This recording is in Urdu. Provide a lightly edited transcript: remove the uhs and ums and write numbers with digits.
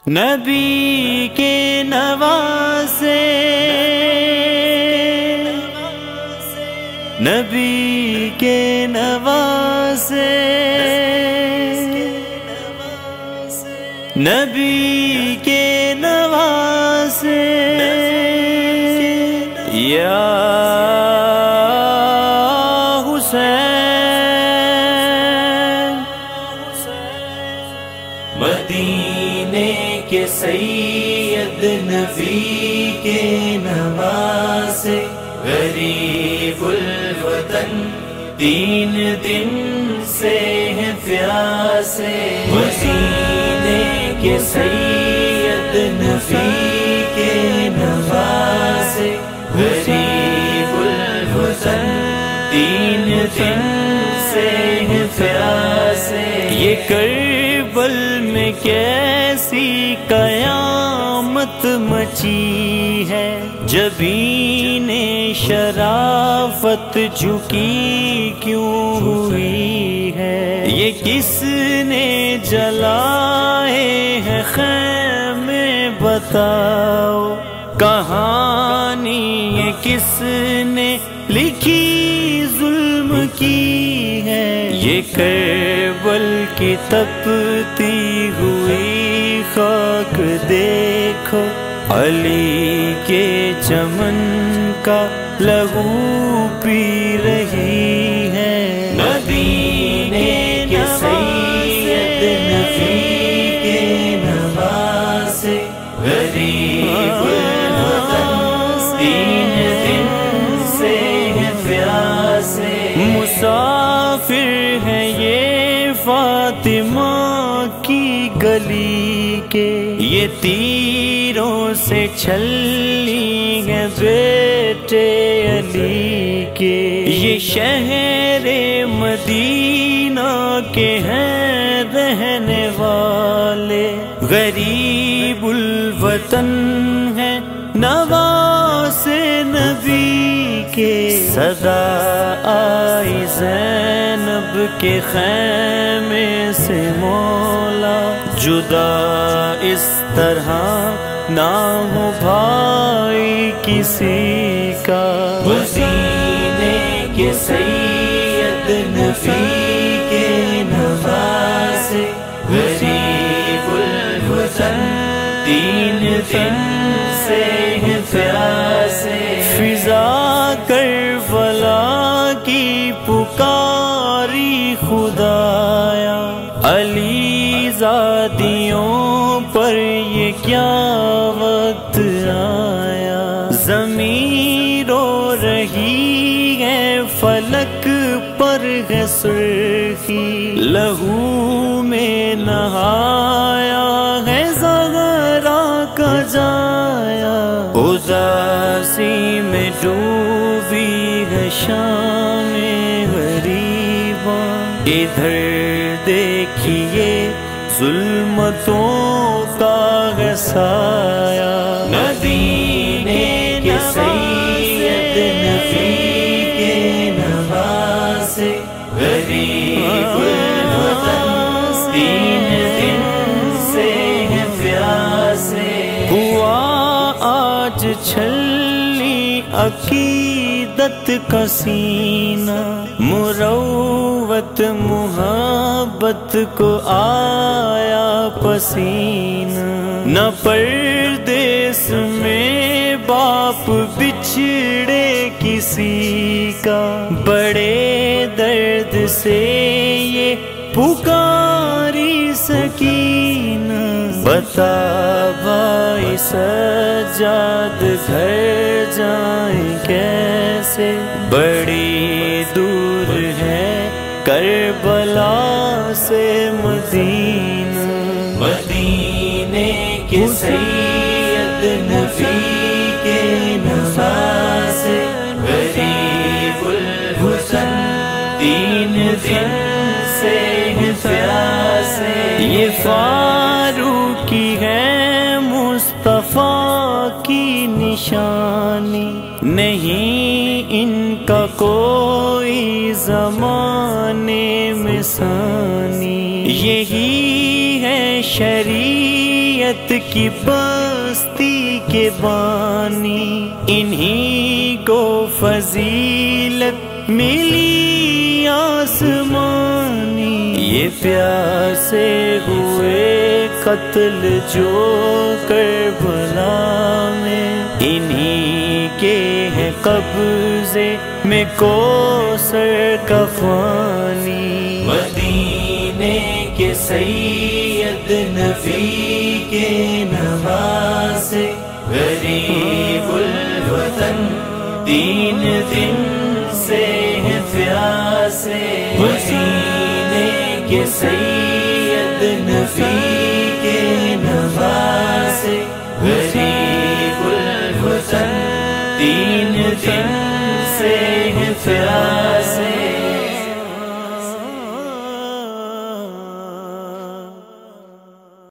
نبی کے نواسے، نبی کے نواسے، نبی کے نواسے، یا حسین مدینے کے سید نبی کے نواسے، غریب الوطن تین دن سے ہے پیاسے، مدینے کے سید نبی کے نواسے، غریب الوطن تین دن سے ہے پیاسے۔ یہ کربل میں کیسی قیامت مچی ہے، جبین شرافت جھکی کیوں ہوئی ہے؟ یہ کس نے جلائے ہیں خیمے بتاؤ، کہانی یہ کس نے لکھی ظلم کی ہے؟ یہ کربل کی تپتی ہوئی خاک دیکھو، علی کے چمن کا لہو پی رہی ہے، مدینے کے سید نبی کے نواسے، غریب الوطن تین دن سے ہے پیاسے، مسافر ہے یہ فاطمہ کی گلی کے، یہ تیروں سے چھلی ہے بیٹے علی کے، یہ شہر مدینہ کے ہیں رہنے والے، غریب الوطن ہیں نواسے نبی کے، صدا آئی زینب کے خیمے سے مولا، جدا اس طرح نہ ہو بھائی کسی کا، مدینے کے سید نبی کے نواسے، غریب الوطن تین دن سے ہے پیاسے، فضا کربلا کی پکاری خدایا، علی زادیوں پر یہ کیا وقت آیا، زمین رو رہی ہے فلک پر ہے سرخی، لہو میں نہایا ہے زہرا کا جایا، اداسی میں ڈوبی ہے شام غریباں، ادھر دیکھیے ظلمتوں کا ہے سایہ، مدینے کے سید نبی کے نواسے، غریب الوطن تین دن سے ہے پیاسے، ہوا آج چھلی عقیدت کا سینہ، مروت محبت کو آیا پسینہ، نہ پردیس میں باپ بچھڑے کسی کا، بڑے درد سے یہ پکاری سکینہ، بتا بھائی سجاد گھر جائیں کیسے، بڑی دور ہے کربلا سے مدینہ، مدینے کے سید نبی کے نواسے، غریب الوطن تین دن سے ہے پیاسے، یہ فاروقی ہے مصطفیٰ کی نشانی، نہیں ان کا کوئی زمانے میں ثانی، یہی ہے شریعت شریعت کی بستی کے بانی، انہی کو فضیلت ملی آسمانی۔ یہ پیاسے ہوئے قتل جو کربلا میں، انہی کے ہیں قبضے میں کوثر کا پانی۔ مدینے کے سید نبی کے نواسے، غریب الوطن تین دن سے ہیں پیاسے۔ مدینے کے سید